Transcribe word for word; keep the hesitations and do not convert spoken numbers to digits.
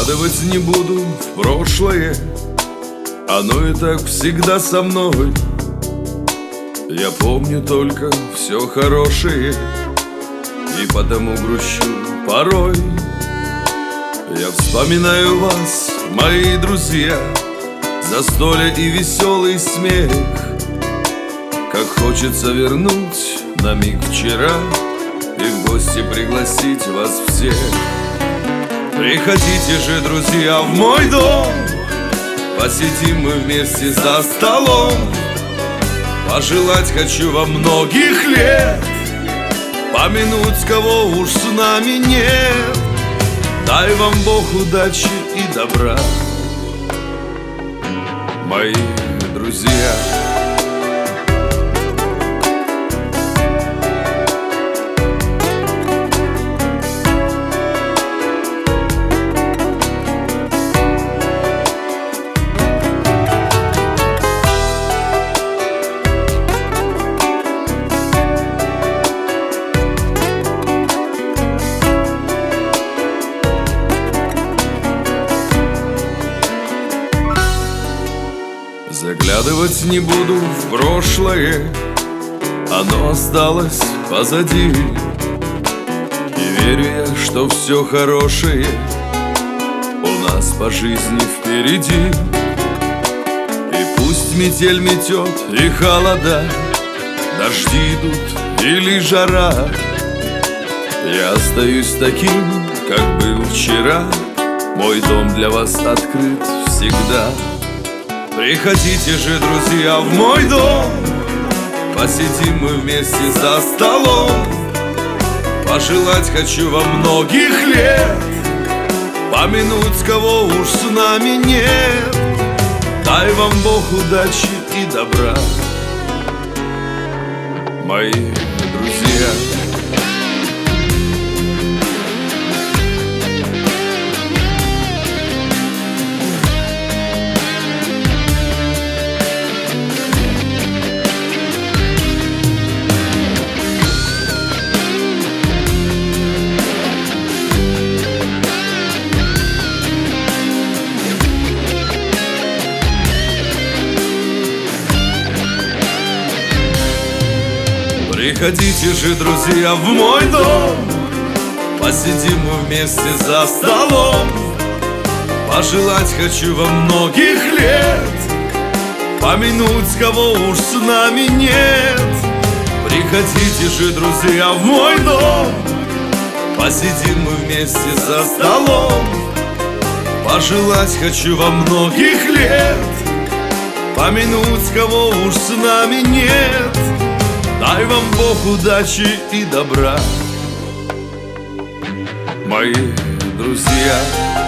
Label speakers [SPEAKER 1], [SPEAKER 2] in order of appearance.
[SPEAKER 1] Заглядывать не буду в прошлое, оно и так всегда со мной. Я помню только все хорошее, и потому грущу порой. Я вспоминаю вас, мои друзья, застолье и веселый смех. Как хочется вернуть на миг вчера и в гости пригласить вас всех. Приходите же, друзья, в мой дом, посидим мы вместе за столом. Пожелать хочу вам многих лет, помянуть, кого уж с нами нет. Дай вам Бог удачи и добра, мои друзья. Заглядывать не буду в прошлое, оно осталось позади. И верю я, что все хорошее у нас по жизни впереди. И пусть метель метет и холода, дожди идут или жара, я остаюсь таким, как был вчера. Мой дом для вас открыт всегда. Приходите же, друзья, в мой дом, посидим мы вместе за столом. Пожелать хочу вам многих лет, помянуть, кого уж с нами нет. Дай вам Бог удачи и добра, мои друзья. Приходите же, друзья, в мой дом, посидим мы вместе за столом. Пожелать хочу вам многих лет, помянуть, кого уж с нами нет. Приходите же, друзья, в мой дом, посидим мы вместе за столом. Пожелать хочу вам многих лет, помянуть, кого уж с нами нет. Дай вам Бог удачи и добра, мои друзья.